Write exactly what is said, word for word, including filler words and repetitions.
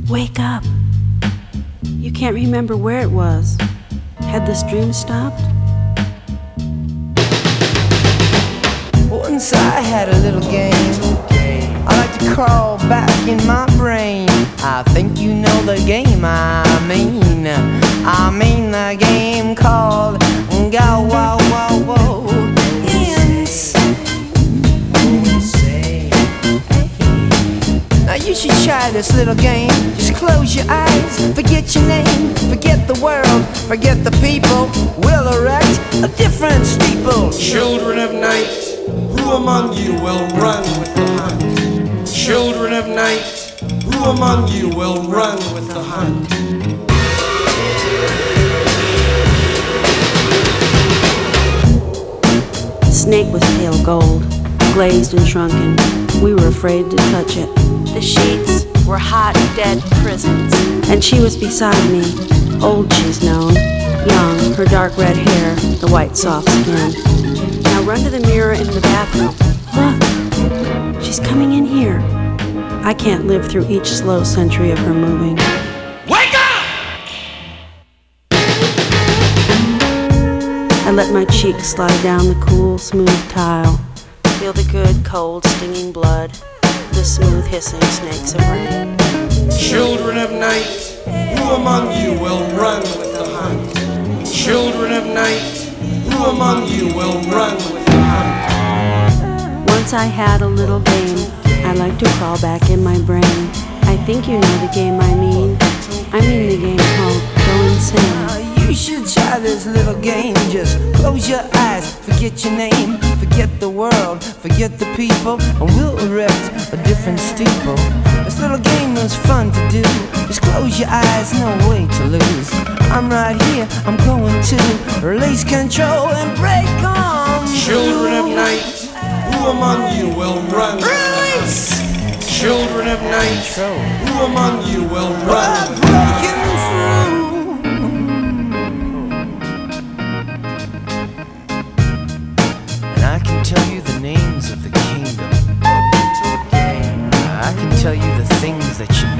Wake up. You can't remember where it was. Had this dream stopped? Once I had a little game. I like to crawl back in my brain. I think you know the game I mean. I mean the game called Go Wow Wow Wow. Now you should try this little game. Just close your eyes, forget your name, forget the world, forget the people. We'll erect a different steeple. Children of night, who among you will run with the hunt? Children of night, who among you will run with the hunt? The snake was pale gold, glazed and shrunken. We were afraid to touch it. The sheets were hot, dead prisons. And she was beside me, old she's known, young, her dark red hair, the white soft skin. Now run to the mirror in the bathroom. Look, she's coming in here. I can't live through each slow century of her moving. Wake up! I let my cheek slide down the cool, smooth tile. Feel the good, cold, stinging blood, the smooth, hissing snakes of rain. Children of night, who among you will run with the hunt? Children of night, who among you will run with the hunt? Once I had a little game. I like to crawl back in my brain. I think you know the game I mean. I mean the game called Go Insane. You should try this little game. Just close your eyes, forget your name, forget the world, forget the people, and we'll erect a different steeple. This little game was fun to do. Just close your eyes, no way to lose. I'm right here, I'm going to release control and break on. Children of night, who among you will run? Release! Children of night, who among you will run? Breaking through. And I can tell you the names of the kingdom. I can tell you the things that you